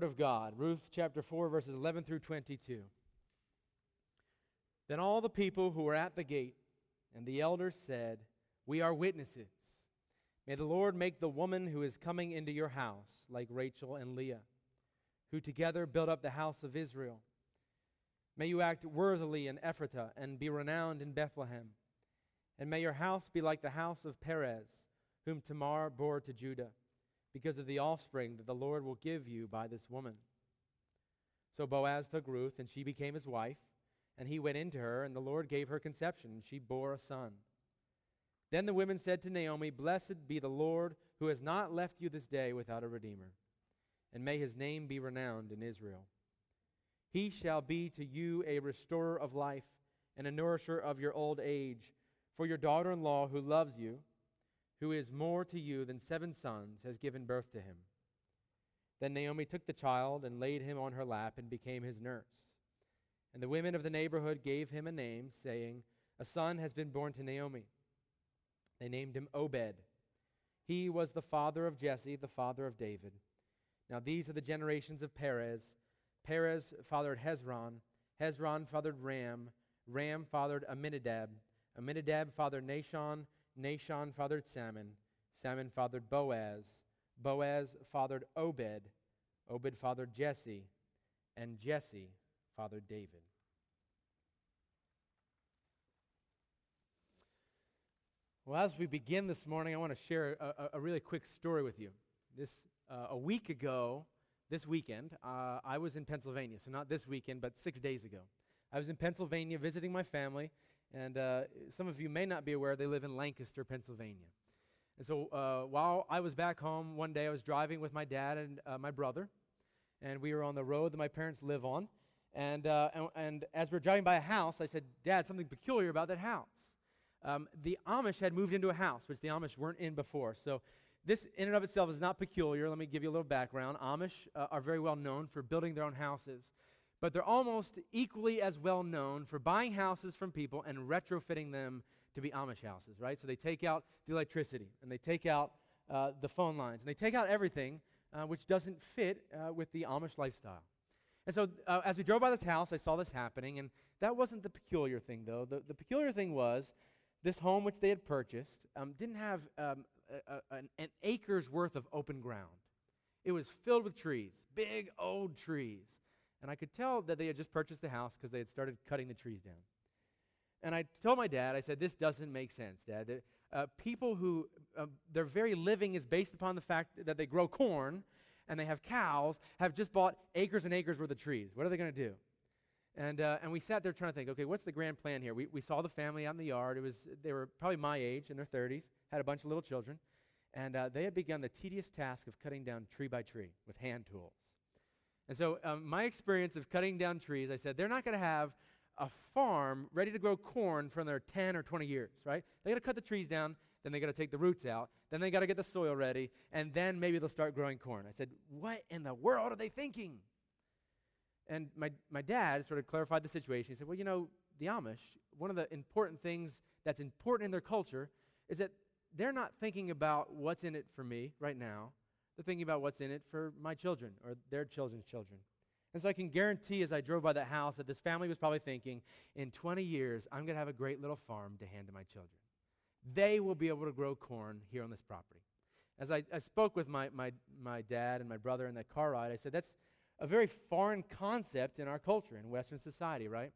of God. Ruth chapter 4, verses 11 through 22. Then all the people who were at the gate and the elders said, "We are witnesses. May the Lord make the woman who is coming into your house like Rachel and Leah, who together built up the house of Israel. May you act worthily in Ephrathah and be renowned in Bethlehem. And may your house be like the house of Perez, whom Tamar bore to Judah, because of the offspring that the Lord will give you by this woman." So Boaz took Ruth, and she became his wife, and he went into her, and the Lord gave her conception, and she bore a son. Then the women said to Naomi, "Blessed be the Lord, who has not left you this day without a redeemer, and may his name be renowned in Israel. He shall be to you a restorer of life and a nourisher of your old age, for your daughter-in-law who loves you, who is more to you than 7 sons, has given birth to him." Then Naomi took the child and laid him on her lap and became his nurse. And the women of the neighborhood gave him a name, saying, "A son has been born to Naomi." They named him Obed. He was the father of Jesse, the father of David. Now these are the generations of Perez. Perez fathered Hezron. Hezron fathered Ram. Ram fathered Amminadab. Amminadab fathered Nahshon. Nahshon fathered Salmon. Salmon fathered Boaz. Boaz fathered Obed. Obed fathered Jesse. And Jesse fathered David. Well, as we begin this morning, I want to share a really quick story with you. A week ago, this weekend, I was in Pennsylvania. So not this weekend, but 6 days ago. I was in Pennsylvania visiting my family, and some of you may not be aware, they live in Lancaster, Pennsylvania. And so while I was back home one day, I was driving with my dad and my brother, and we were on the road that my parents live on. And as we were driving by a house, I said, "Dad, something peculiar about that house." The Amish had moved into a house, which the Amish weren't in before. So this in and of itself is not peculiar. Let me give you a little background. Amish are very well known for building their own houses, but they're almost equally as well known for buying houses from people and retrofitting them to be Amish houses, right? So they take out the electricity, and they take out the phone lines, and they take out everything which doesn't fit with the Amish lifestyle. And so as we drove by this house, I saw this happening, and that wasn't the peculiar thing, though. The peculiar thing was this home which they had purchased didn't have an acre's worth of open ground. It was filled with trees, big old trees. And I could tell that they had just purchased the house because they had started cutting the trees down. And I told my dad, I said, "This doesn't make sense, Dad. People who, their very living is based upon the fact that they grow corn and they have cows, have just bought acres and acres worth of trees. What are they going to do?" And we sat there trying to think, okay, what's the grand plan here? We saw the family out in the yard. They were probably my age, in their 30s, had a bunch of little children. And they had begun the tedious task of cutting down tree by tree with hand tools. And so my experience of cutting down trees, I said, they're not going to have a farm ready to grow corn for another 10 or 20 years, right? They got to cut the trees down, then they got to take the roots out, then they got to get the soil ready, and then maybe they'll start growing corn. I said, what in the world are they thinking? And my dad sort of clarified the situation. He said, well, the Amish, one of the important things that's important in their culture is that they're not thinking about what's in it for me right now. They're thinking about what's in it for my children or their children's children. And so I can guarantee as I drove by that house that this family was probably thinking, in 20 years, I'm going to have a great little farm to hand to my children. They will be able to grow corn here on this property. As I spoke with my dad and my brother in that car ride, I said, that's a very foreign concept in our culture, in Western society, right?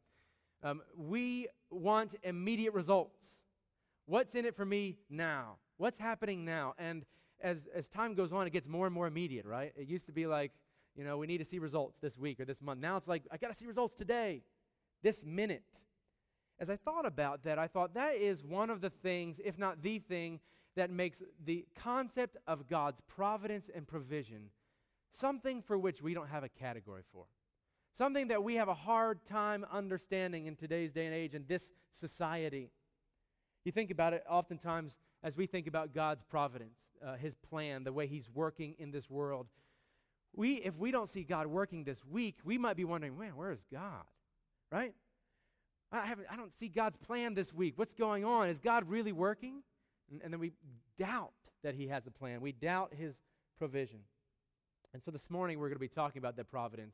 We want immediate results. What's in it for me now? What's happening now? And as time goes on, it gets more and more immediate, right? It used to be like, we need to see results this week or this month. Now it's like, I got to see results today, this minute. As I thought about that, I thought that is one of the things, if not the thing, that makes the concept of God's providence and provision something for which we don't have a category for. Something that we have a hard time understanding in today's day and age in this society. You think about it oftentimes as we think about God's providence, His plan, the way He's working in this world. If we don't see God working this week, we might be wondering, man, where is God? Right? I don't see God's plan this week. What's going on? Is God really working? And then we doubt that He has a plan. We doubt His provision. And so this morning we're going to be talking about that providence.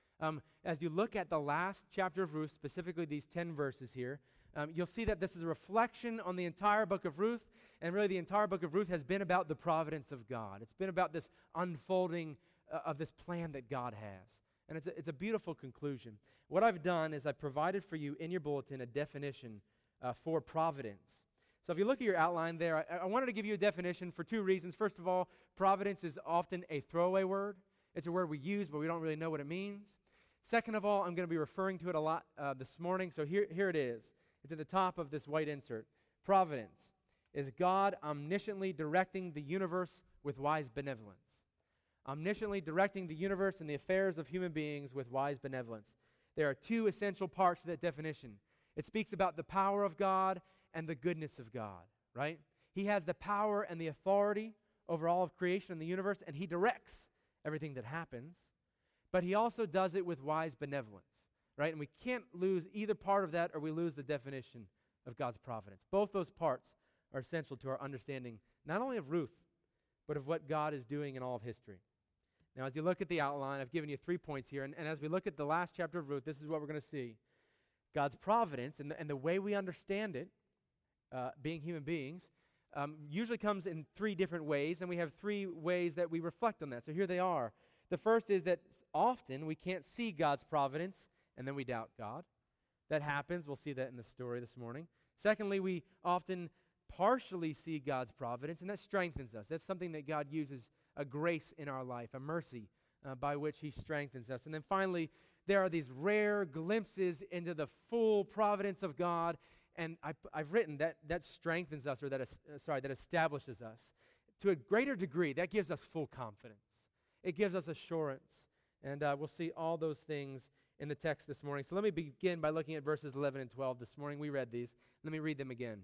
As you look at the last chapter of Ruth, specifically these 10 verses here, you'll see that this is a reflection on the entire book of Ruth, and really the entire book of Ruth has been about the providence of God. It's been about this unfolding of this plan that God has. And it's a beautiful conclusion. What I've done is I've provided for you in your bulletin a definition for providence. So if you look at your outline there, I wanted to give you a definition for two reasons. First of all, providence is often a throwaway word. It's a word we use, but we don't really know what it means. Second of all, I'm going to be referring to it a lot this morning, so here it is. It's at the top of this white insert. Providence is God omnisciently directing the universe with wise benevolence. Omnisciently directing the universe and the affairs of human beings with wise benevolence. There are two essential parts to that definition. It speaks about the power of God and the goodness of God, right? He has the power and the authority over all of creation and the universe, and he directs everything that happens. But he also does it with wise benevolence, right? And we can't lose either part of that, or we lose the definition of God's providence. Both those parts are essential to our understanding, not only of Ruth, but of what God is doing in all of history. Now, as you look at the outline, I've given you 3 points here, and as we look at the last chapter of Ruth, this is what we're going to see. God's providence and the way we understand it, being human beings, usually comes in 3 different ways, and we have 3 ways that we reflect on that. So here they are. The first is that often we can't see God's providence, and then we doubt God. That happens. We'll see that in the story this morning. Secondly, we often partially see God's providence, and that strengthens us. That's something that God uses, a grace in our life, a mercy by which he strengthens us. And then finally, there are these rare glimpses into the full providence of God, and I've written that strengthens us, or that establishes us. To a greater degree, that gives us full confidence. It gives us assurance. And we'll see all those things in the text this morning. So let me begin by looking at verses 11 and 12 this morning. We read these. Let me read them again.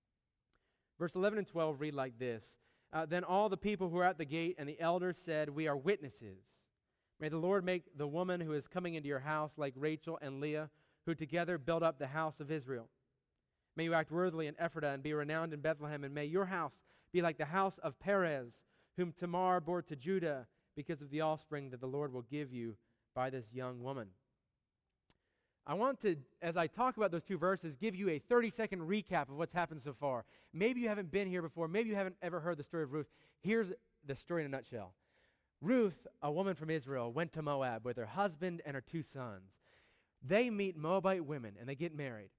Verse 11 and 12 read like this. Then all the people who were at the gate and the elders said, "We are witnesses. May the Lord make the woman who is coming into your house like Rachel and Leah, who together built up the house of Israel. May you act worthily in Ephrathah and be renowned in Bethlehem, and may your house be like the house of Perez, whom Tamar bore to Judah, because of the offspring that the Lord will give you by this young woman." I want to, as I talk about those 2 verses, give you a 30-second recap of what's happened so far. Maybe you haven't been here before. Maybe you haven't ever heard the story of Ruth. Here's the story in a nutshell. Ruth, a woman from Israel, went to Moab with her husband and her 2 sons. They meet Moabite women, and they get married.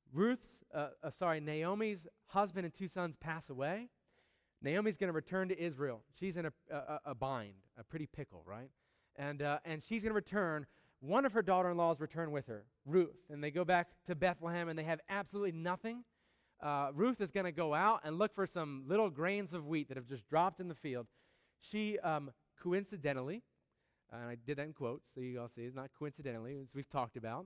Naomi's husband and 2 sons pass away. Naomi's going to return to Israel. She's in a bind, a pretty pickle, right? And she's going to return. One of her daughter-in-laws return with her, Ruth, and they go back to Bethlehem, and they have absolutely nothing. Ruth is going to go out and look for some little grains of wheat that have just dropped in the field. She coincidentally, and I did that in quotes, so you all see it's not coincidentally, as we've talked about,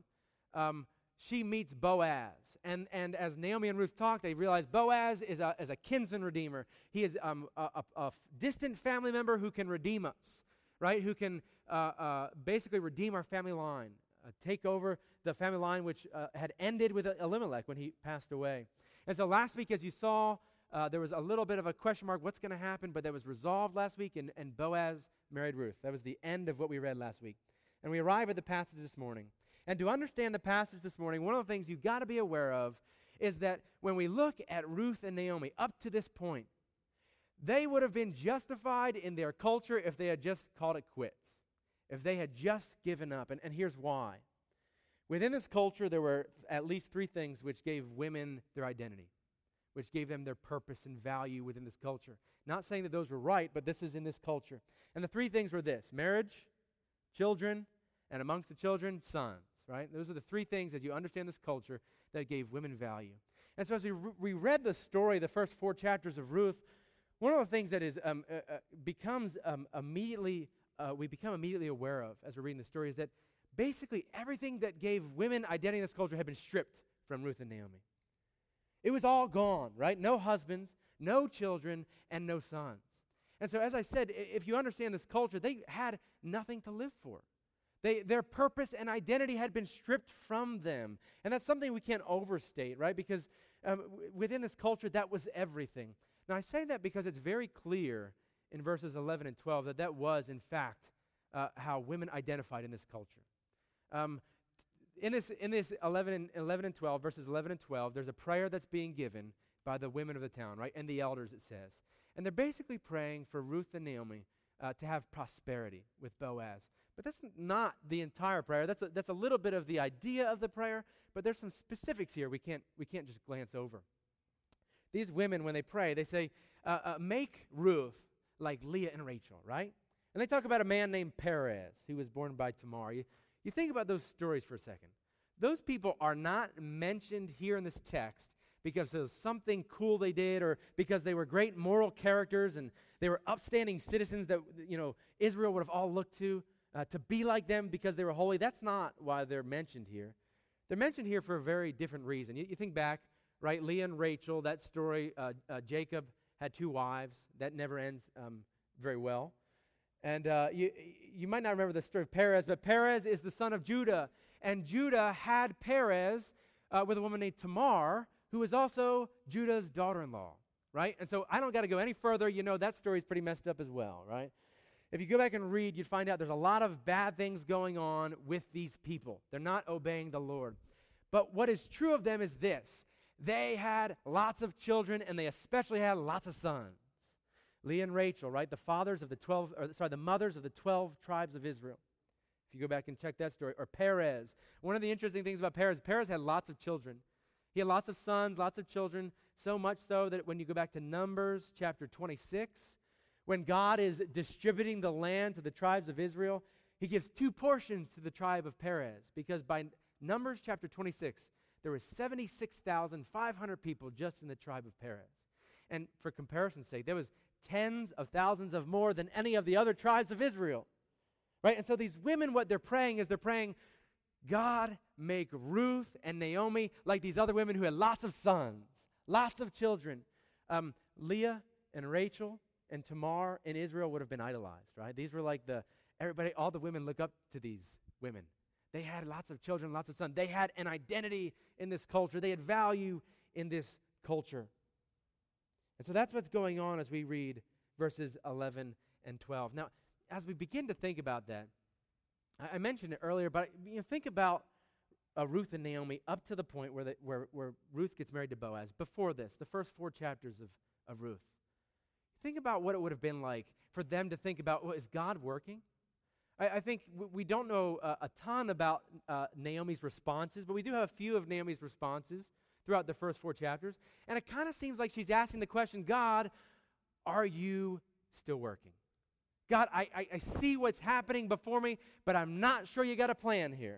she meets Boaz. And as Naomi and Ruth talk, they realize Boaz is a kinsman redeemer. He is a distant family member who can redeem us, right? Who can basically redeem our family line, take over the family line which had ended with Elimelech when he passed away. And so last week, as you saw, there was a little bit of a question mark, what's going to happen? But that was resolved last week, and Boaz married Ruth. That was the end of what we read last week. And we arrive at the passage this morning. And to understand the passage this morning, one of the things you've got to be aware of is that when we look at Ruth and Naomi up to this point, they would have been justified in their culture if they had just called it quits, if they had just given up. And here's why. Within this culture, there were at least 3 things which gave women their identity, which gave them their purpose and value within this culture. Not saying that those were right, but this is in this culture. And the 3 things were this: marriage, children, and amongst the children, sons. Right? Those are the 3 things, as you understand this culture, that gave women value. And so as we read the story, the first 4 chapters of Ruth, one of the things that is we become immediately aware of as we're reading the story is that basically everything that gave women identity in this culture had been stripped from Ruth and Naomi. It was all gone, right? No husbands, no children, and no sons. And so as I said, if you understand this culture, they had nothing to live for. Their purpose and identity had been stripped from them. And that's something we can't overstate, right? Because within this culture, that was everything. Now, I say that because it's very clear in verses 11 and 12 that was, in fact, how women identified in this culture. In this 11 and 12, verses 11 and 12, there's a prayer that's being given by the women of the town, right? And the elders, it says. And they're basically praying for Ruth and Naomi to have prosperity with Boaz. But that's not the entire prayer. That's a little bit of the idea of the prayer, but there's some specifics here we can't just glance over. These women, when they pray, they say, make Ruth like Leah and Rachel, right? And they talk about a man named Perez who was born by Tamar. You think about those stories for a second. Those people are not mentioned here in this text because of something cool they did or because they were great moral characters and they were upstanding citizens that Israel would have all looked to be like them because they were holy. That's not why they're mentioned here. They're mentioned here for a very different reason. You think back, right? Leah and Rachel, that story, Jacob had 2 wives. That never ends very well. And you might not remember the story of Perez, but Perez is the son of Judah. And Judah had Perez with a woman named Tamar, who was also Judah's daughter-in-law, right? And so I don't got to go any further. That story's pretty messed up as well, right? If you go back and read, you'd find out there's a lot of bad things going on with these people. They're not obeying the Lord. But what is true of them is this. They had lots of children, and they especially had lots of sons. Leah and Rachel, right? The mothers of the 12 tribes of Israel. If you go back and check that story. Or Perez. One of the interesting things about Perez had lots of children. He had lots of sons, lots of children, so much so that when you go back to Numbers chapter 26, when God is distributing the land to the tribes of Israel, he gives 2 portions to the tribe of Perez, because by Numbers chapter 26, there were 76,500 people just in the tribe of Perez. And for comparison's sake, there was tens of thousands of more than any of the other tribes of Israel, right? And so these women, what they're praying is God, make Ruth and Naomi like these other women who had lots of sons, lots of children. Leah and Rachel and Tamar in Israel would have been idolized, right? These were like all the women look up to these women. They had lots of children, lots of sons. They had an identity in this culture. They had value in this culture. And so that's what's going on as we read verses 11 and 12. Now, as we begin to think about that, I mentioned it earlier, but think about Ruth and Naomi up to the point where Ruth gets married to Boaz. Before this, the first 4 chapters of Ruth. Think about what it would have been like for them to think about, is God working? I think we don't know a ton about Naomi's responses, but we do have a few of Naomi's responses throughout the first 4 chapters. And it kind of seems like she's asking the question, God, are you still working? God, I see what's happening before me, but I'm not sure you got a plan here.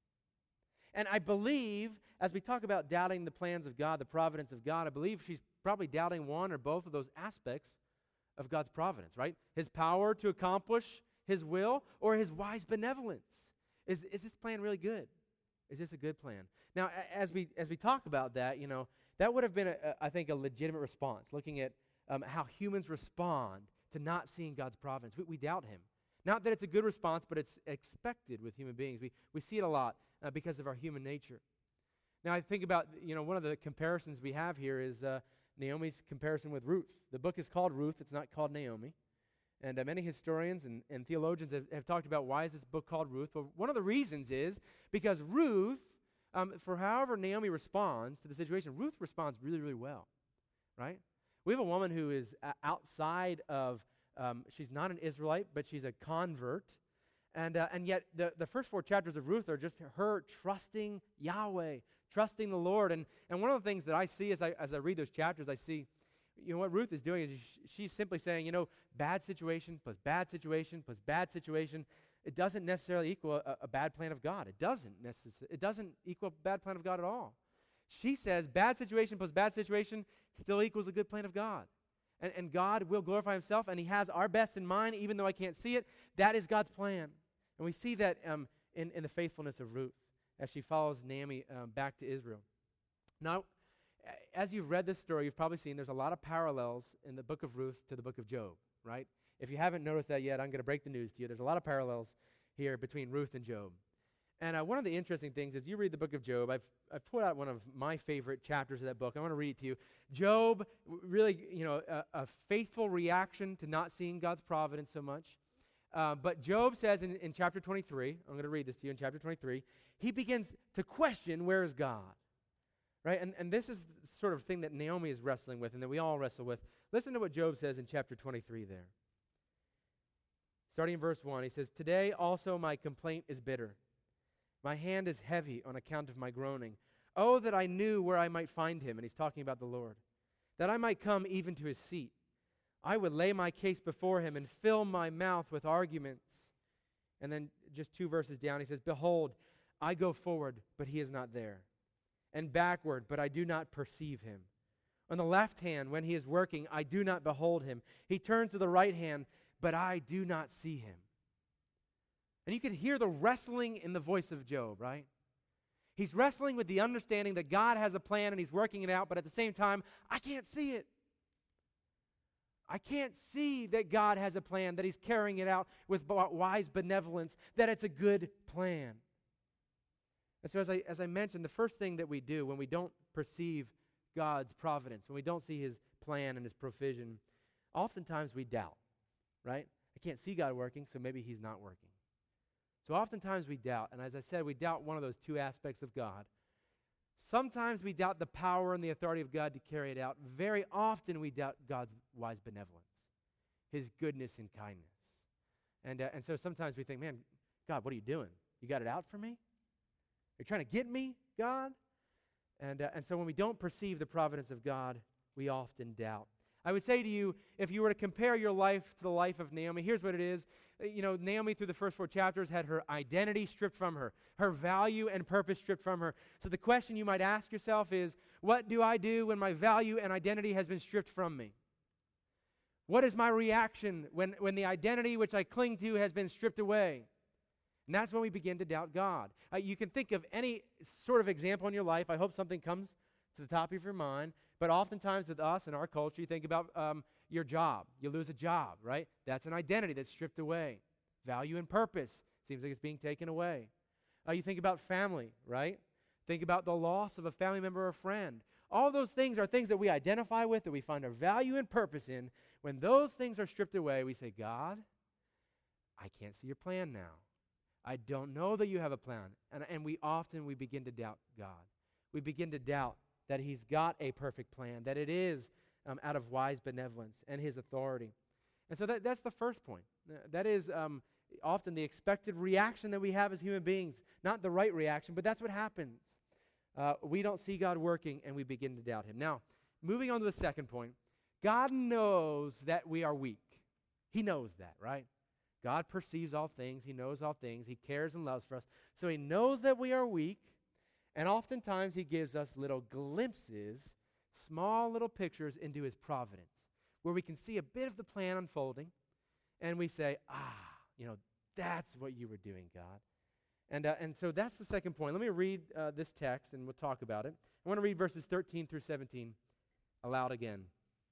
And I believe, as we talk about doubting the plans of God, the providence of God, I believe she's probably doubting one or both of those aspects of God's providence, right? His power to accomplish his will or his wise benevolence. Is this plan really good? Is this a good plan? Now, as we talk about that, that would have been, I think, a legitimate response, looking at how humans respond to not seeing God's providence. We doubt him. Not that it's a good response, but it's expected with human beings. We see it a lot because of our human nature. Now, I think about, one of the comparisons we have here is Naomi's comparison with Ruth. The book is called Ruth. It's not called Naomi. And many historians and theologians have talked about why is this book called Ruth. Well, one of the reasons is because Ruth, for however Naomi responds to the situation, Ruth responds really, really well, right? We have a woman who is outside of, she's not an Israelite, but she's a convert. And yet the first 4 chapters of Ruth are just her trusting Yahweh, trusting the Lord. And one of the things that I see as I read those chapters, I see, what Ruth is doing is she's simply saying, bad situation plus bad situation plus bad situation, it doesn't necessarily equal a bad plan of God. It doesn't equal a bad plan of God at all. She says bad situation plus bad situation still equals a good plan of God. And God will glorify himself, and he has our best in mind, even though I can't see it. That is God's plan. And we see that in the faithfulness of Ruth as she follows Naomi back to Israel. Now, as you've read this story, you've probably seen there's a lot of parallels in the book of Ruth to the book of Job, right? If you haven't noticed that yet, I'm going to break the news to you. There's a lot of parallels here between Ruth and Job. And one of the interesting things is you read the book of Job. I've pulled out one of my favorite chapters of that book. I want to read it to you. Job, really, a faithful reaction to not seeing God's providence so much. But Job says in chapter 23, I'm going to read this to you in chapter 23, he begins to question, where is God? Right? And this is the sort of thing that Naomi is wrestling with and that we all wrestle with. Listen to what Job says in chapter 23 there. Starting in verse 1, he says, "Today also my complaint is bitter. My hand is heavy on account of my groaning. Oh, that I knew where I might find him," and he's talking about the Lord, "that I might come even to his seat. I would lay my case before him and fill my mouth with arguments." And then just 2 verses down, he says, "Behold, I go forward, but he is not there, and backward, but I do not perceive him. On the left hand, when he is working, I do not behold him. He turns to the right hand, but I do not see him." And you can hear the wrestling in the voice of Job, right? He's wrestling with the understanding that God has a plan and he's working it out, but at the same time, I can't see it. I can't see that God has a plan, that he's carrying it out with wise benevolence, that it's a good plan. And so as I mentioned, the first thing that we do when we don't perceive God's providence, when we don't see his plan and his provision, oftentimes we doubt, right? I can't see God working, so maybe he's not working. So oftentimes we doubt, and as I said, we doubt one of those 2 aspects of God. Sometimes we doubt the power and the authority of God to carry it out. Very often we doubt God's wise benevolence, his goodness and kindness. And so sometimes we think, man, God, what are you doing? You got it out for me? You're trying to get me, God? And so when we don't perceive the providence of God, we often doubt. I would say to you, if you were to compare your life to the life of Naomi, here's what it is. Naomi, through the first 4 chapters, had her identity stripped from her, her value and purpose stripped from her. So the question you might ask yourself is, what do I do when my value and identity has been stripped from me? What is my reaction when the identity which I cling to has been stripped away? And that's when we begin to doubt God. You can think of any sort of example in your life. I hope something comes to the top of your mind. But oftentimes with us in our culture, you think about your job. You lose a job, right? That's an identity that's stripped away. Value and purpose seems like it's being taken away. You think about family, right? Think about the loss of a family member or friend. All those things are things that we identify with, that we find our value and purpose in. When those things are stripped away, we say, God, I can't see your plan now. I don't know that you have a plan. And we begin to doubt God. We begin to doubt that he's got a perfect plan, that it is out of wise benevolence and his authority. And so that's the first point. That is often the expected reaction that we have as human beings. Not the right reaction, but that's what happens. We don't see God working, and we begin to doubt him. Now, moving on to the second point, God knows that we are weak. He knows that, right? God perceives all things. He knows all things. He cares and loves for us. So he knows that we are weak, and oftentimes he gives us little glimpses, small little pictures into his providence, where we can see a bit of the plan unfolding, and we say, that's what you were doing, God. And so that's the second point. Let me read this text, and we'll talk about it. I want to read verses 13 through 17 aloud again.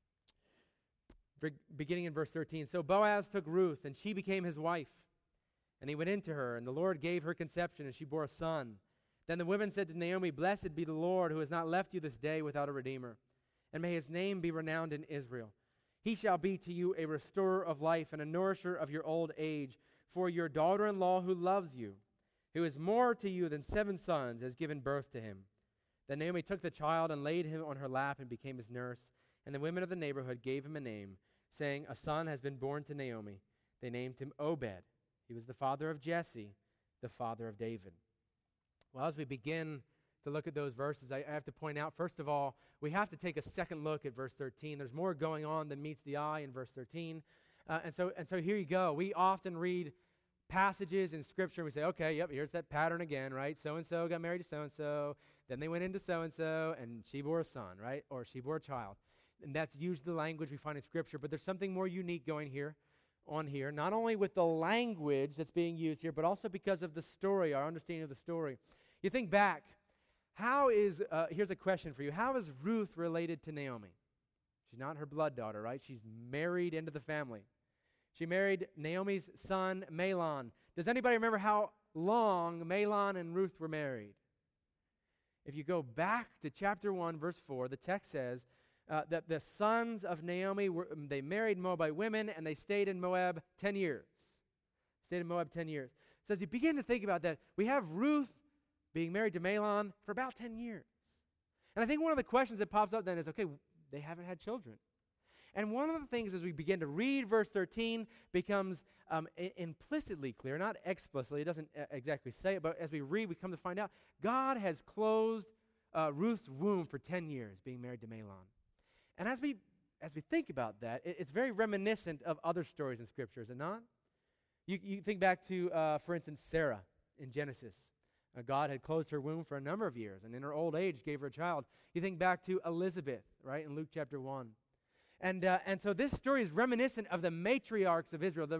Beginning in verse 13. So Boaz took Ruth, and she became his wife. And he went into her, and the Lord gave her conception, and she bore a son. Then the women said to Naomi, Blessed be the Lord, who has not left you this day without a redeemer. And may his name be renowned in Israel. He shall be to you a restorer of life and a nourisher of your old age. For your daughter-in-law who loves you, who is more to you than 7 sons, has given birth to him. Then Naomi took the child and laid him on her lap and became his nurse. And the women of the neighborhood gave him a name, saying, A son has been born to Naomi. They named him Obed. He was the father of Jesse, the father of David. Well, as we begin to look at those verses, I have to point out, first of all, we have to take a second look at verse 13. There's more going on than meets the eye in verse 13. And so here you go. We often read passages in Scripture and we say, okay, yep, here's that pattern again, right? So-and-so got married to so-and-so, then they went into so-and-so, and she bore a son, right? Or she bore a child. And that's usually the language we find in Scripture, but there's something more unique going on here, not only with the language that's being used here, but also because of the story, our understanding of the story. You think back, here's a question for you. How is Ruth related to Naomi? She's not her blood daughter, right? She's married into the family. She married Naomi's son, Mahlon. Does anybody remember how long Mahlon and Ruth were married? If you go back to chapter 1, verse 4, the text says that the sons of Naomi, they married Moabite women, and they stayed in Moab 10 years. stayed in Moab 10 years. So as you begin to think about that, we have Ruth being married to Mahlon for about 10 years. And I think one of the questions that pops up then is, okay, they haven't had children. And one of the things as we begin to read verse 13 becomes implicitly clear, not explicitly, it doesn't exactly say it, but as we read, we come to find out God has closed Ruth's womb for 10 years, being married to Mahlon. And as we think about that, it's very reminiscent of other stories in Scripture, is it not? You think back to, for instance, Sarah in Genesis. God had closed her womb for a number of years, and in her old age gave her a child. You think back to Elizabeth, right, in Luke chapter 1. And so this story is reminiscent of the matriarchs of Israel,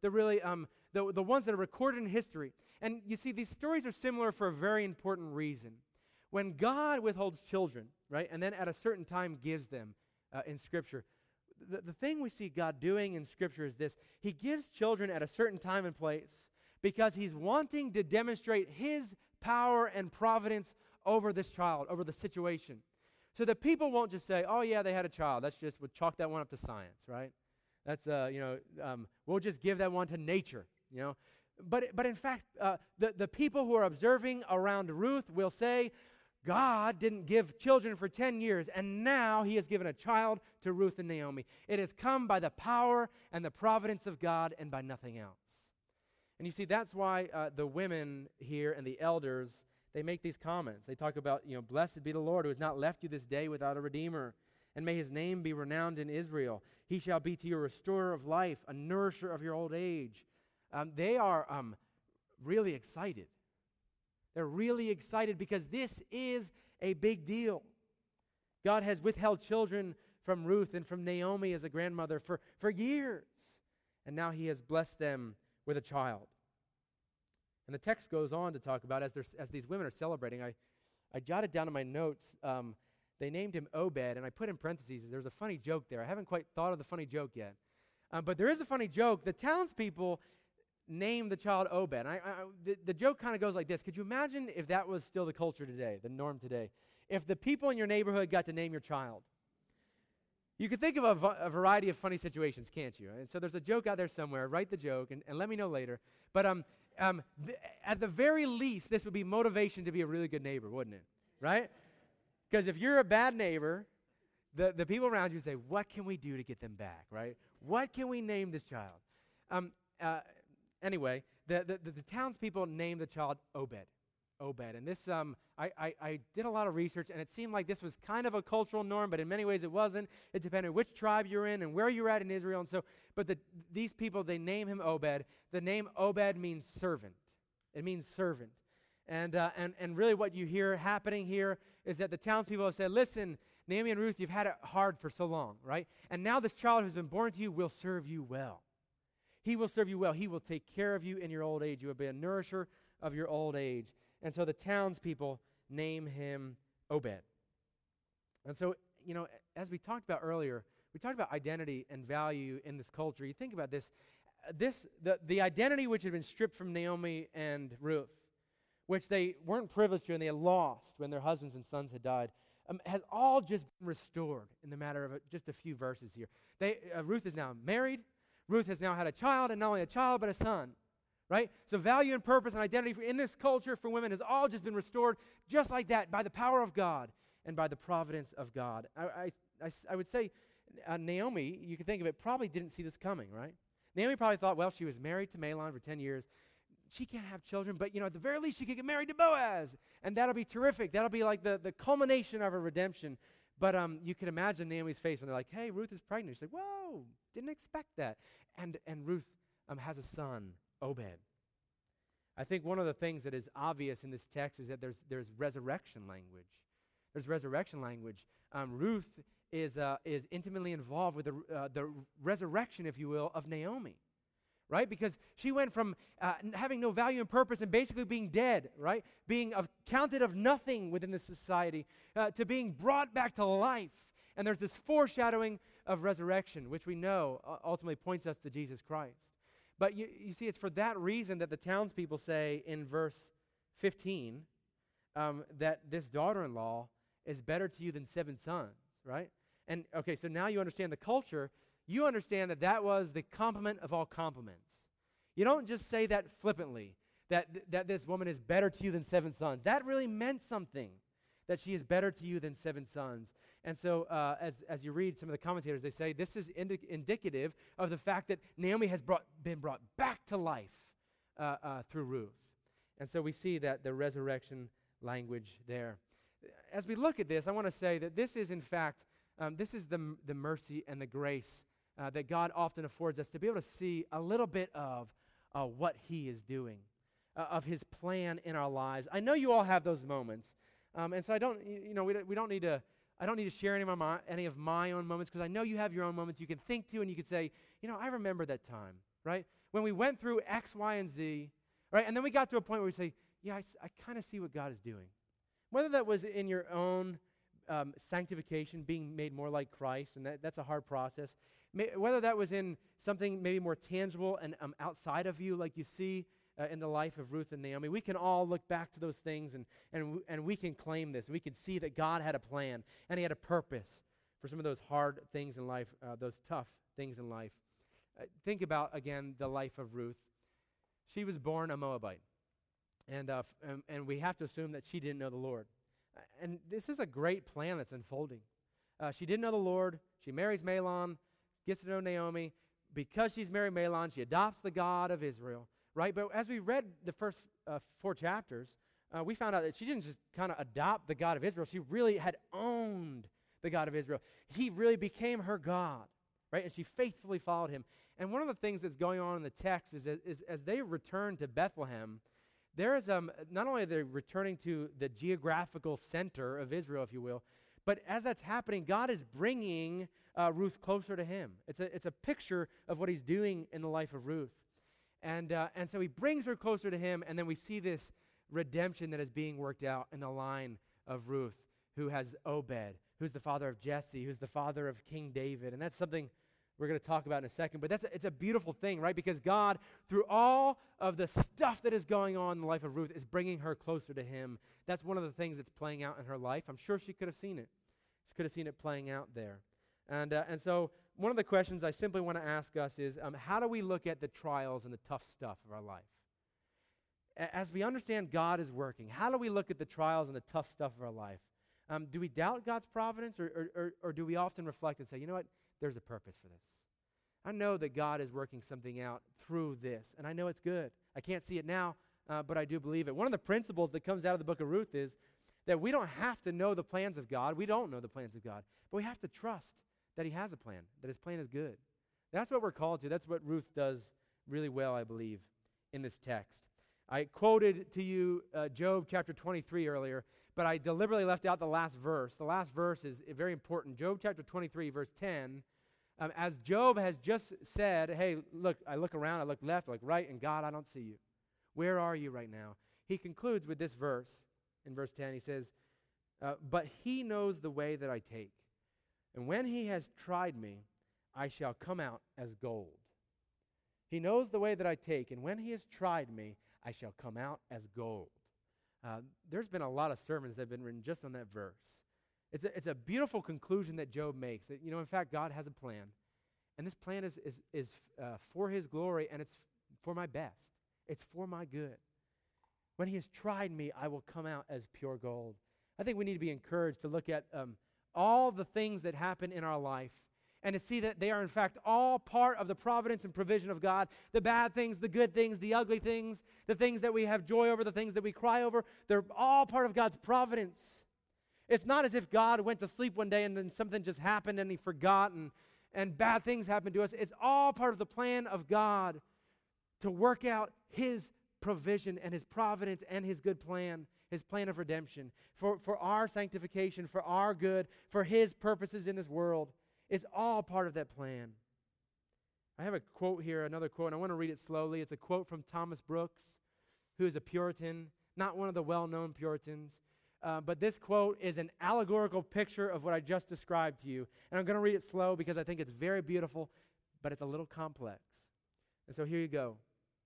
the ones that are recorded in history. And you see, these stories are similar for a very important reason. When God withholds children, right, and then at a certain time gives them in Scripture, the thing we see God doing in Scripture is this. He gives children at a certain time and place because he's wanting to demonstrate his power and providence over this child, over the situation. So that people won't just say, oh yeah, they had a child. We'll chalk that one up to science, right? That's, we'll just give that one to nature, But in fact, the people who are observing around Ruth will say, God didn't give children for 10 years, and now he has given a child to Ruth and Naomi. It has come by the power and the providence of God and by nothing else. And you see, that's why the women here and the elders, they make these comments. They talk about, blessed be the Lord who has not left you this day without a redeemer, and may his name be renowned in Israel. He shall be to you a restorer of life, a nourisher of your old age. They are really excited. They're really excited because this is a big deal. God has withheld children from Ruth and from Naomi as a grandmother for years. And now he has blessed them with a child. And the text goes on to talk about, as these women are celebrating, I jotted down in my notes, they named him Obed, and I put in parentheses, there's a funny joke there. I haven't quite thought of the funny joke yet. But there is a funny joke. The townspeople named the child Obed. The joke kind of goes like this. Could you imagine if that was still the culture today, the norm today? If the people in your neighborhood got to name your child? You could think of a variety of funny situations, can't you? And so there's a joke out there somewhere. Write the joke and let me know later. But at the very least, this would be motivation to be a really good neighbor, wouldn't it? Right? Because if you're a bad neighbor, the people around you say, what can we do to get them back, right? What can we name this child? Anyway, the townspeople named the child Obed. And this, I did a lot of research, and it seemed like this was kind of a cultural norm, but in many ways it wasn't. It depended which tribe you're in and where you're at in Israel. And so, these people, they name him Obed. The name Obed means servant. It means servant. And really what you hear happening here is that the townspeople have said, listen, Naomi and Ruth, you've had it hard for so long, right? And now this child who's been born to you will serve you well. He will serve you well. He will take care of you in your old age. You will be a nourisher of your old age. And so the townspeople name him Obed. And so, as we talked about earlier, we talked about identity and value in this culture. You think about this. The identity which had been stripped from Naomi and Ruth, which they weren't privileged to and they had lost when their husbands and sons had died, has all just been restored in the matter of just a few verses here. Ruth is now married. Ruth has now had a child, and not only a child, but a son, right? So value and purpose and identity in this culture for women has all just been restored just like that by the power of God and by the providence of God. I would say Naomi, you can think of it, probably didn't see this coming, right? Naomi probably thought, well, she was married to Mahlon for 10 years. She can't have children, but, at the very least, she could get married to Boaz, and that'll be terrific. That'll be like the culmination of her redemption. But you can imagine Naomi's face when they're like, hey, Ruth is pregnant. She's like, whoa, didn't expect that. And Ruth has a son, Obed. I think one of the things that is obvious in this text is that there's resurrection language. There's resurrection language. Ruth is intimately involved with the resurrection, if you will, of Naomi, right? Because she went from having no value and purpose and basically being dead, right? Being counted of nothing within the society to being brought back to life. And there's this foreshadowing of resurrection, which we know ultimately points us to Jesus Christ. But you see, it's for that reason that the townspeople say in verse 15 that this daughter-in-law is better to you than 7 sons, right? And okay, so now you understand the culture. You understand that was the compliment of all compliments. You don't just say that flippantly, that this woman is better to you than 7 sons. That really meant something, that she is better to you than 7 sons. And so as you read some of the commentators, they say this is indicative of the fact that Naomi has been brought back to life through Ruth. And so we see that the resurrection language there. As we look at this, I want to say that this is, in fact, this is the mercy and the grace that God often affords us to be able to see a little bit of what He is doing, of His plan in our lives. I know you all have those moments, and so I don't need to share any of my own moments, because I know you have your own moments you can think to, and you can say, I remember that time, right? When we went through X, Y, and Z, right? And then we got to a point where we say, yeah, I kind of see what God is doing. Whether that was in your own sanctification, being made more like Christ, and that's a hard process. Whether that was in something maybe more tangible and outside of you, like you see in the life of Ruth and Naomi, we can all look back to those things and we can claim this. We can see that God had a plan and He had a purpose for some of those hard things in life, those tough things in life. Think about, again, the life of Ruth. She was born a Moabite, and we have to assume that she didn't know the Lord. And this is a great plan that's unfolding. She didn't know the Lord. She marries Mahlon, gets to know Naomi. Because she's married Mahlon, she adopts the God of Israel, right? But as we read the first 4 chapters, we found out that she didn't just kind of adopt the God of Israel. She really had owned the God of Israel. He really became her God, right? And she faithfully followed Him. And one of the things that's going on in the text is as they return to Bethlehem, there is not only are they returning to the geographical center of Israel, if you will, but as that's happening, God is bringing Ruth closer to Him. It's a picture of what He's doing in the life of Ruth. And so He brings her closer to Him, and then we see this redemption that is being worked out in the line of Ruth, who has Obed, who's the father of Jesse, who's the father of King David. And that's something we're going to talk about in a second. But it's a beautiful thing, right? Because God, through all of the stuff that is going on in the life of Ruth, is bringing her closer to Him. That's one of the things that's playing out in her life. I'm sure she could have seen it. She could have seen it playing out there. And so one of the questions I simply want to ask us is, how do we look at the trials and the tough stuff of our life? As we understand God is working, how do we look at the trials and the tough stuff of our life? Do we doubt God's providence, or do we often reflect and say, you know what, there's a purpose for this? I know that God is working something out through this, and I know it's good. I can't see it now, but I do believe it. One of the principles that comes out of the book of Ruth is that we don't have to know the plans of God. We don't know the plans of God, but we have to trust that He has a plan, that His plan is good. That's what we're called to. That's what Ruth does really well, I believe, in this text. I quoted to you Job chapter 23 earlier, but I deliberately left out the last verse. The last verse is very important. Job chapter 23, verse 10, as Job has just said, hey, look, I look around, I look left, I look right, and God, I don't see you. Where are you right now? He concludes with this verse. In verse 10, he says, but He knows the way that I take, and when He has tried me, I shall come out as gold. He knows the way that I take, and when He has tried me, I shall come out as gold. There's been a lot of sermons that have been written just on that verse. It's a beautiful conclusion that Job makes, that, in fact, God has a plan, and this plan is for His glory, and it's for my best. It's for my good. When He has tried me, I will come out as pure gold. I think we need to be encouraged to look at all the things that happen in our life and to see that they are, in fact, all part of the providence and provision of God. The bad things, the good things, the ugly things, the things that we have joy over, the things that we cry over, they're all part of God's providence. It's not as if God went to sleep one day and then something just happened and He forgot and bad things happened to us. It's all part of the plan of God to work out His provision and His providence and His good plan, His plan of redemption, for our sanctification, for our good, for His purposes in this world. It's all part of that plan. I have a quote here, another quote, and I want to read it slowly. It's a quote from Thomas Brooks, who is a Puritan, not one of the well-known Puritans, but this quote is an allegorical picture of what I just described to you. And I'm going to read it slow because I think it's very beautiful, but it's a little complex. And so here you go.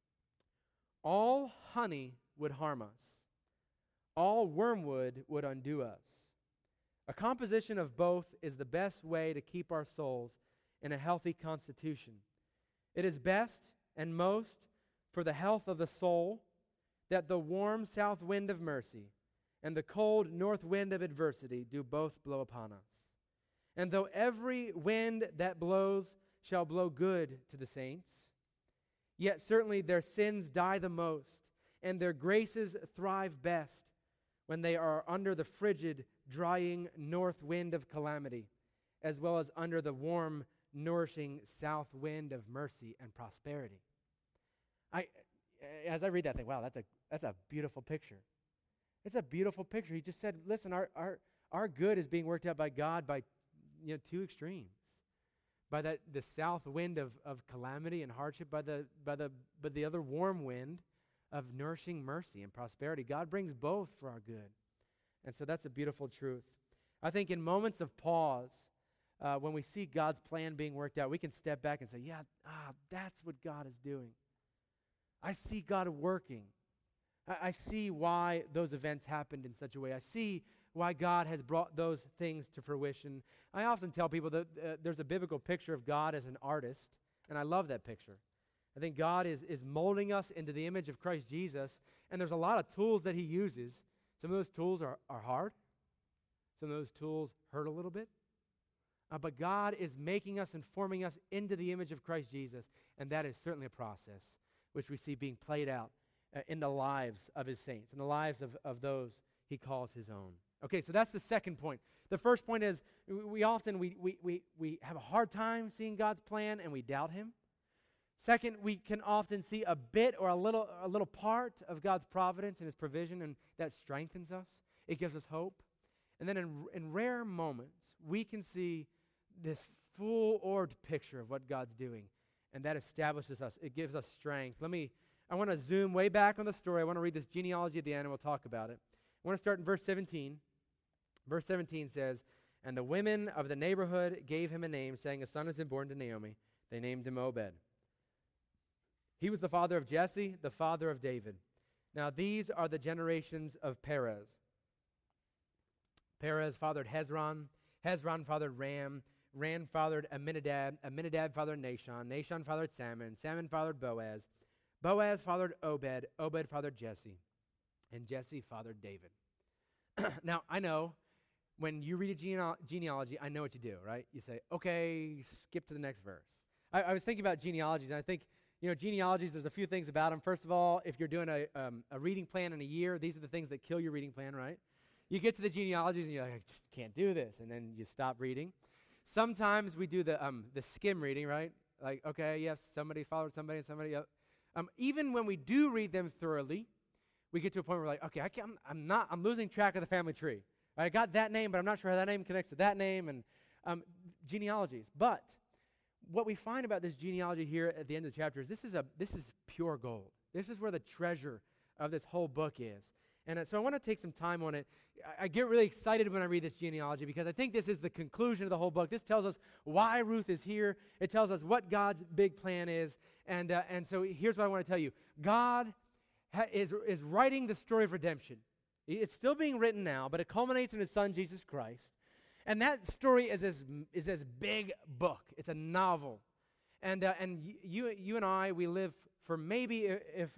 All honey would harm us. All wormwood would undo us. A composition of both is the best way to keep our souls in a healthy constitution. It is best and most for the health of the soul, that the warm south wind of mercy and the cold north wind of adversity do both blow upon us. And though every wind that blows shall blow good to the saints, yet certainly their sins die the most, and their graces thrive best when they are under the frigid, drying north wind of calamity, as well as under the warm, nourishing south wind of mercy and prosperity. As I read that, I think, wow, that's a beautiful picture. It's a beautiful picture. He just said, listen, our good is being worked out by God by two extremes. By the south wind of calamity and hardship, by the other warm wind of nourishing mercy and prosperity. God brings both for our good. And so that's a beautiful truth. I think in moments of pause, when we see God's plan being worked out, we can step back and say, that's what God is doing. I see God working. I see why those events happened in such a way. I see why God has brought those things to fruition. I often tell people that there's a biblical picture of God as an artist, and I love that picture. I think God is molding us into the image of Christ Jesus, and there's a lot of tools that he uses. Some of those tools are hard. Some of those tools hurt a little bit. But God is making us and forming us into the image of Christ Jesus, and that is certainly a process which we see being played out in the lives of his saints, in the lives of those he calls his own. Okay, so that's the second point. The first point is we often have a hard time seeing God's plan and we doubt him. Second, we can often see a bit or a little part of God's providence and his provision, and that strengthens us. It gives us hope. And then in rare moments, we can see this full-orbed picture of what God's doing, and that establishes us. It gives us strength. I want to zoom way back on the story. I want to read this genealogy at the end, and we'll talk about it. I want to start in verse 17. Verse 17 says, "And the women of the neighborhood gave him a name, saying, 'A son has been born to Naomi.' They named him Obed. He was the father of Jesse, the father of David. Now these are the generations of Perez. Perez fathered Hezron. Hezron fathered Ram. Ram fathered Amminadab. Amminadab fathered Nahshon. Nahshon fathered Salmon. Salmon fathered Boaz. Boaz fathered Obed. Obed fathered Jesse. And Jesse fathered David." Now, I know when you read a genealogy, I know what you do, right? You say, okay, skip to the next verse. I was thinking about genealogies, and I think, genealogies, there's a few things about them. First of all, if you're doing a reading plan in a year, these are the things that kill your reading plan, right? You get to the genealogies, and you're like, I just can't do this, and then you stop reading. Sometimes we do the skim reading, right? Like, okay, yes, somebody followed somebody and somebody else. Even when we do read them thoroughly, we get to a point where we're like, okay, I'm losing track of the family tree. I got that name, but I'm not sure how that name connects to that name, and genealogies. But what we find about this genealogy here at the end of the chapter is this is pure gold. This is where the treasure of this whole book is. And so I want to take some time on it. I get really excited when I read this genealogy because I think this is the conclusion of the whole book. This tells us why Ruth is here. It tells us what God's big plan is. And so here's what I want to tell you. God is writing the story of redemption. It's still being written now, but it culminates in his son, Jesus Christ. And that story is this big book. It's a novel. And you and I, we live for maybe if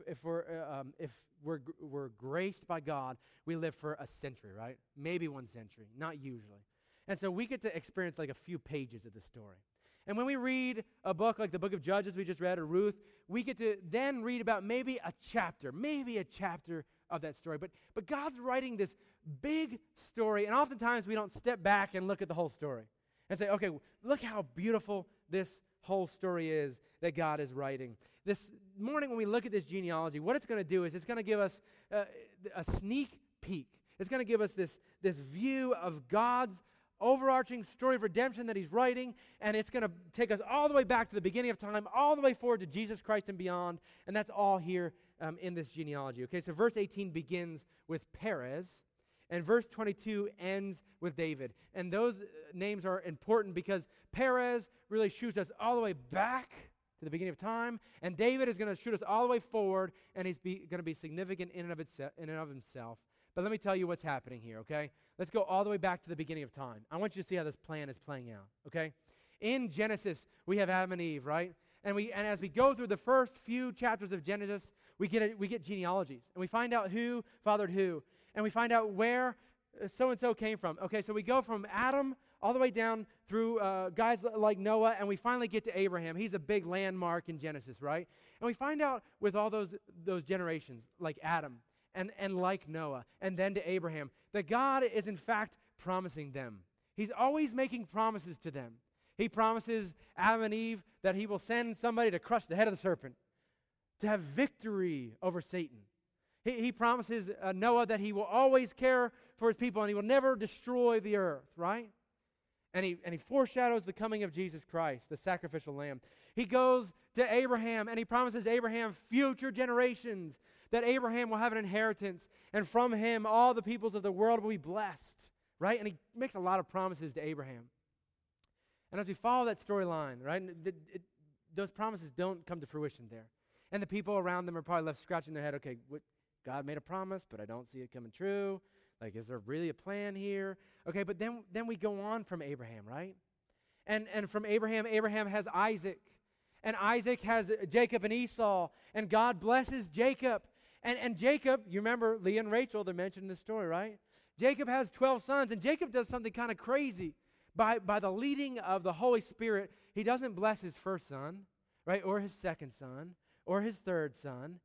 we're graced by God, we live for a century, right? Maybe 1 century, not usually. And so we get to experience like a few pages of the story. And when we read a book like the book of Judges we just read, or Ruth, we get to then read about maybe a chapter of that story. But God's writing this big story, and oftentimes we don't step back and look at the whole story and say, okay, look how beautiful this whole story is that God is writing. This morning when we look at this genealogy, what it's going to do is it's going to give us a sneak peek. It's going to give us this view of God's overarching story of redemption that he's writing, and it's going to take us all the way back to the beginning of time, all the way forward to Jesus Christ and beyond, and that's all here in this genealogy. Okay, so verse 18 begins with Perez, and verse 22 ends with David. And those names are important because Perez really shoots us all the way back to the beginning of time, and David is going to shoot us all the way forward, and he's going to be significant in and of himself. But let me tell you what's happening here, okay? Let's go all the way back to the beginning of time. I want you to see how this plan is playing out, okay? In Genesis, we have Adam and Eve, right? And as we go through the first few chapters of Genesis, we get genealogies. And we find out who fathered who. And we find out where so-and-so came from. Okay, so we go from Adam all the way down through guys like Noah, and we finally get to Abraham. He's a big landmark in Genesis, right? And we find out with all those generations, like Adam and like Noah, and then to Abraham, that God is in fact promising them. He's always making promises to them. He promises Adam and Eve that he will send somebody to crush the head of the serpent, to have victory over Satan. He promises Noah that he will always care for his people and he will never destroy the earth, right? And he foreshadows the coming of Jesus Christ, the sacrificial lamb. He goes to Abraham and he promises Abraham future generations, that Abraham will have an inheritance, and from him all the peoples of the world will be blessed, right? And he makes a lot of promises to Abraham. And as we follow that storyline, right, those promises don't come to fruition there. And the people around them are probably left scratching their head, okay, God made a promise, but I don't see it coming true. Like, is there really a plan here? Okay, but then we go on from Abraham, right? And from Abraham has Isaac. And Isaac has Jacob and Esau. And God blesses Jacob. And Jacob, you remember Leah and Rachel, they're mentioned in this story, right? Jacob has 12 sons, and Jacob does something kind of crazy. By the leading of the Holy Spirit, he doesn't bless his first son, right, or his second son, or his third son.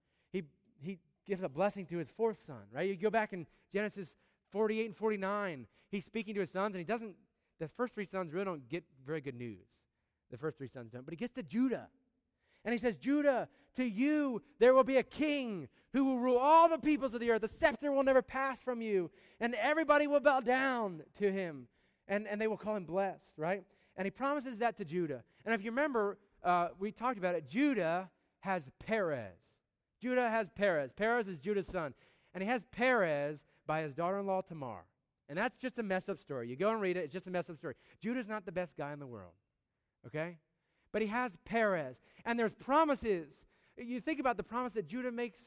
He gives a blessing to his fourth son, right? You go back in Genesis 48 and 49, he's speaking to his sons, and the first three sons really don't get very good news. The first three sons don't, but he gets to Judah. And he says, Judah, to you there will be a king who will rule all the peoples of the earth. The scepter will never pass from you, and everybody will bow down to him. And they will call him blessed, right? And he promises that to Judah. And if you remember, we talked about it, Judah has Perez. Judah has Perez. Perez is Judah's son. And he has Perez by his daughter-in-law Tamar. And that's just a messed up story. You go and read it, it's just a messed up story. Judah's not the best guy in the world, okay? But he has Perez. And there's promises. You think about the promise that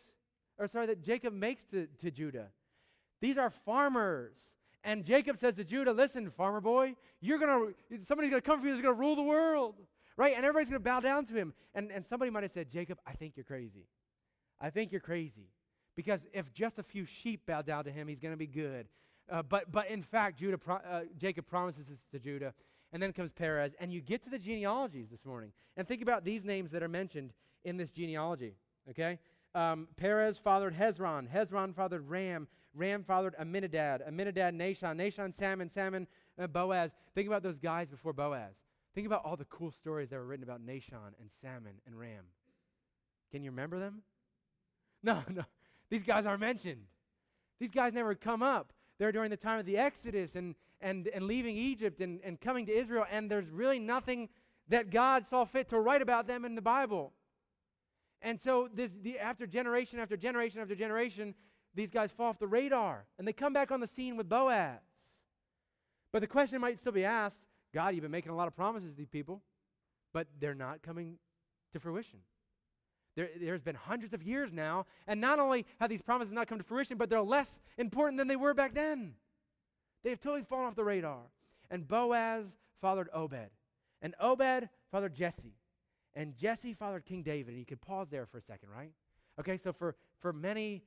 that Jacob makes to Judah. These are farmers. And Jacob says to Judah, listen, farmer boy, somebody's going to come for you that's going to rule the world, right? And everybody's going to bow down to him. And somebody might have said, Jacob, I think you're crazy. I think you're crazy. Because if just a few sheep bow down to him, he's going to be good. But in fact, Jacob promises this to Judah. And then comes Perez. And you get to the genealogies this morning. And think about these names that are mentioned in this genealogy, okay? Perez fathered Hezron. Hezron fathered Ram. Ram fathered Aminadab. Aminadab, Nahshon. Nahshon, Salmon. Salmon, Boaz. Think about those guys before Boaz. Think about all the cool stories that were written about Nahshon and Salmon and Ram. Can you remember them? No. These guys aren't mentioned. These guys never come up. They're during the time of the Exodus and leaving Egypt and coming to Israel, and there's really nothing that God saw fit to write about them in the Bible. And so after generation after generation after generation, these guys fall off the radar, and they come back on the scene with Boaz. But the question might still be asked, God, you've been making a lot of promises to these people, but they're not coming to fruition. There's been hundreds of years now, and not only have these promises not come to fruition, but they're less important than they were back then. They have totally fallen off the radar. And Boaz fathered Obed, and Obed fathered Jesse, and Jesse fathered King David. And you could pause there for a second, right? Okay, so for many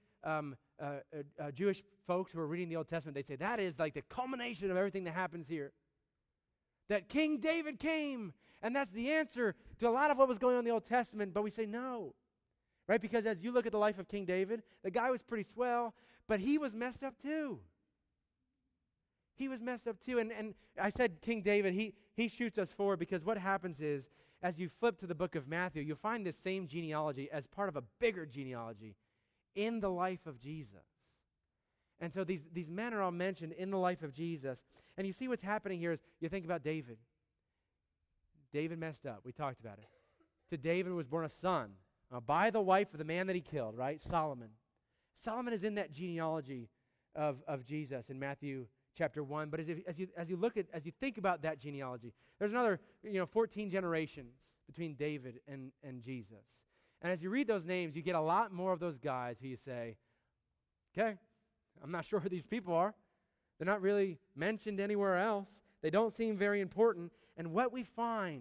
Jewish folks who are reading the Old Testament, they say that is like the culmination of everything that happens here. That King David came, and that's the answer to a lot of what was going on in the Old Testament, but we say no, right? Because as you look at the life of King David, the guy was pretty swell, but he was messed up too. He was messed up too, and I said King David, he shoots us forward, because what happens is, as you flip to the book of Matthew, you'll find this same genealogy as part of a bigger genealogy in the life of Jesus. And so these men are all mentioned in the life of Jesus. And you see what's happening here is you think about David. David messed up. We talked about it. To David was born a son by the wife of the man that he killed, right? Solomon. Solomon is in that genealogy of Jesus in Matthew chapter 1. But as you think about that genealogy, there's another 14 generations between David and Jesus. And as you read those names, you get a lot more of those guys who you say, okay, I'm not sure who these people are. They're not really mentioned anywhere else. They don't seem very important. And what we find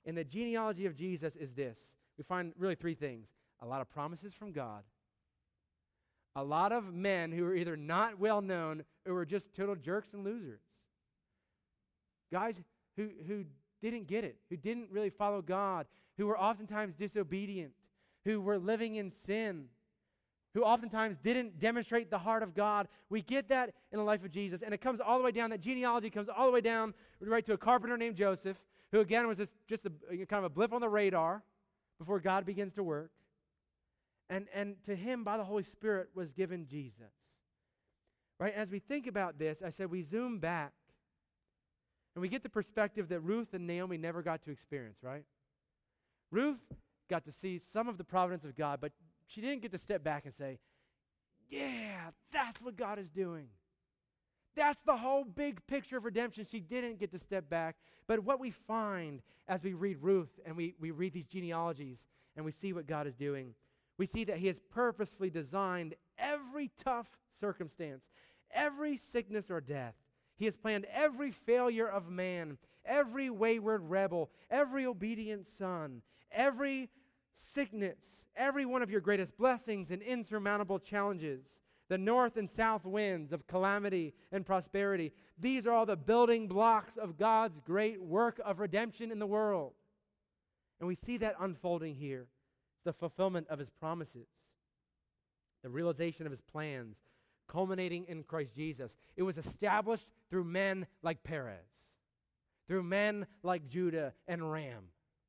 in the genealogy of Jesus is this. We find really three things. A lot of promises from God. A lot of men who are either not well known or were just total jerks and losers. Guys who didn't get it, who didn't really follow God, who were oftentimes disobedient, who were living in sin, who oftentimes didn't demonstrate the heart of God. We get that in the life of Jesus, and it comes all the way down. That genealogy comes all the way down right to a carpenter named Joseph, who again was just a kind of a blip on the radar before God begins to work. And to him, by the Holy Spirit, was given Jesus. Right? As we think about this, I said we zoom back, and we get the perspective that Ruth and Naomi never got to experience, right? Ruth got to see some of the providence of God, but she didn't get to step back and say, yeah, that's what God is doing. That's the whole big picture of redemption. She didn't get to step back. But what we find as we read Ruth and we read these genealogies and we see what God is doing, we see that he has purposefully designed every tough circumstance, every sickness or death. He has planned every failure of man, every wayward rebel, every obedient son, every sickness, every one of your greatest blessings and insurmountable challenges, the north and south winds of calamity and prosperity. These are all the building blocks of God's great work of redemption in the world. And we see that unfolding here, the fulfillment of his promises, the realization of his plans, culminating in Christ Jesus. It was established through men like Perez, through men like Judah and Ram,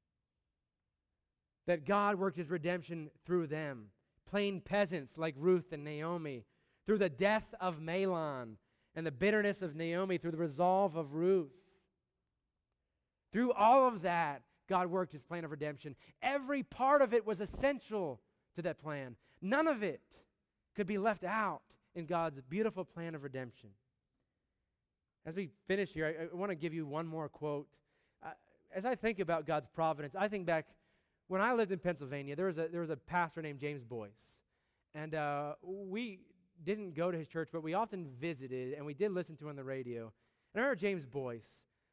that God worked his redemption through them. Plain peasants like Ruth and Naomi, through the death of Mahlon and the bitterness of Naomi, through the resolve of Ruth. Through all of that, God worked his plan of redemption. Every part of it was essential to that plan. None of it could be left out in God's beautiful plan of redemption. As we finish here, I want to give you one more quote. As I think about God's providence, I think back when I lived in Pennsylvania, there was a pastor named James Boyce. And we didn't go to his church, but we often visited, and we did listen to him on the radio. And I remember James Boyce.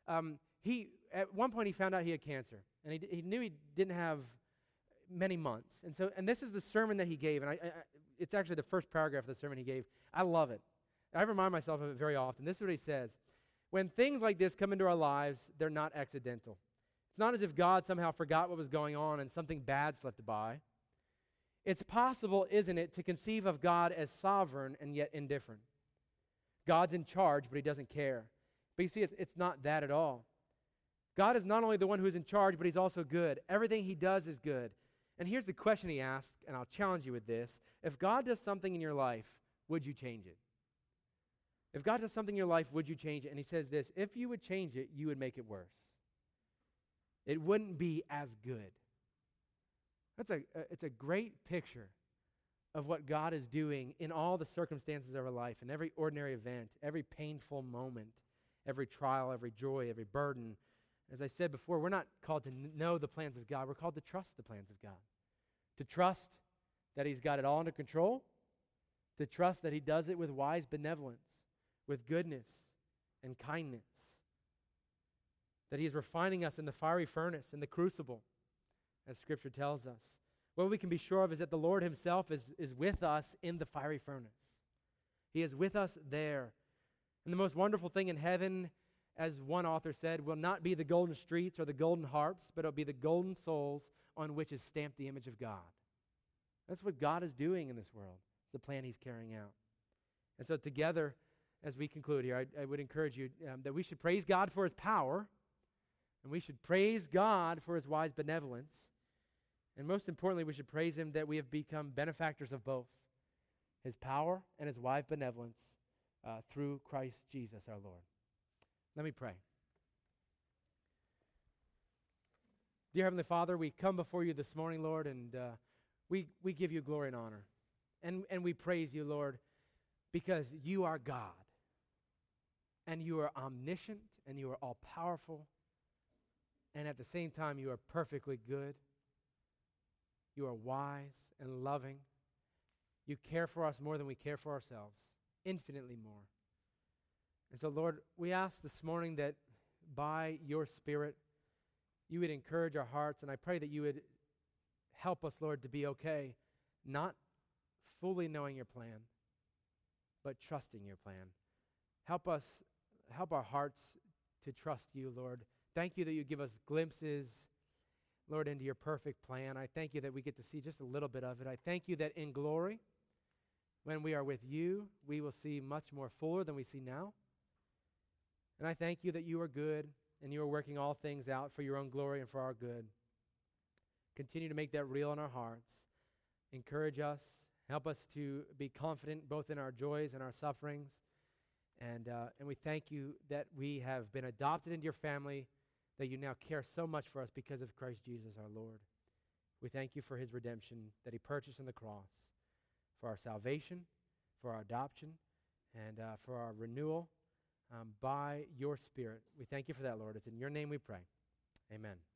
At one point, he found out he had cancer, and he knew he didn't have many months. And this is the sermon that he gave, and it's actually the first paragraph of the sermon he gave. I love it. I remind myself of it very often. This is what he says. When things like this come into our lives, they're not accidental. It's not as if God somehow forgot what was going on and something bad slipped by. It's possible, isn't it, to conceive of God as sovereign and yet indifferent. God's in charge, but he doesn't care. But you see, it's not that at all. God is not only the one who is in charge, but he's also good. Everything he does is good. And here's the question he asked, and I'll challenge you with this. If God does something in your life, would you change it? If God does something in your life, would you change it? And he says this, if you would change it, you would make it worse. It wouldn't be as good. It's a great picture of what God is doing in all the circumstances of our life, in every ordinary event, every painful moment, every trial, every joy, every burden. As I said before, we're not called to know the plans of God. We're called to trust the plans of God. To trust that he's got it all under control. To trust that he does it with wise benevolence, with goodness and kindness. That he is refining us in the fiery furnace, in the crucible, as Scripture tells us. What we can be sure of is that the Lord himself is with us in the fiery furnace. He is with us there. And the most wonderful thing in heaven, as one author said, will not be the golden streets or the golden harps, but it'll be the golden souls on which is stamped the image of God. That's what God is doing in this world, the plan he's carrying out. And so together, as we conclude here, I would encourage you that we should praise God for his power, and we should praise God for his wise benevolence. And most importantly, we should praise him that we have become benefactors of both, his power and his wise benevolence through Christ Jesus our Lord. Let me pray. Dear Heavenly Father, we come before you this morning, Lord, and we give you glory and honor. And we praise you, Lord, because you are God, and you are omniscient, and you are all-powerful, and at the same time, you are perfectly good. You are wise and loving. You care for us more than we care for ourselves, infinitely more. And so, Lord, we ask this morning that by your Spirit, you would encourage our hearts, and I pray that you would help us, Lord, to be okay, not fully knowing your plan, but trusting your plan. Help our hearts to trust you, Lord. Thank you that you give us glimpses, Lord, into your perfect plan. I thank you that we get to see just a little bit of it. I thank you that in glory, when we are with you, we will see much more fuller than we see now. And I thank you that you are good and you are working all things out for your own glory and for our good. Continue to make that real in our hearts. Encourage us. Help us to be confident both in our joys and our sufferings. And we thank you that we have been adopted into your family, that you now care so much for us because of Christ Jesus our Lord. We thank you for his redemption that he purchased on the cross, for our salvation, for our adoption, and for our renewal by your Spirit. We thank you for that, Lord. It's in your name we pray. Amen.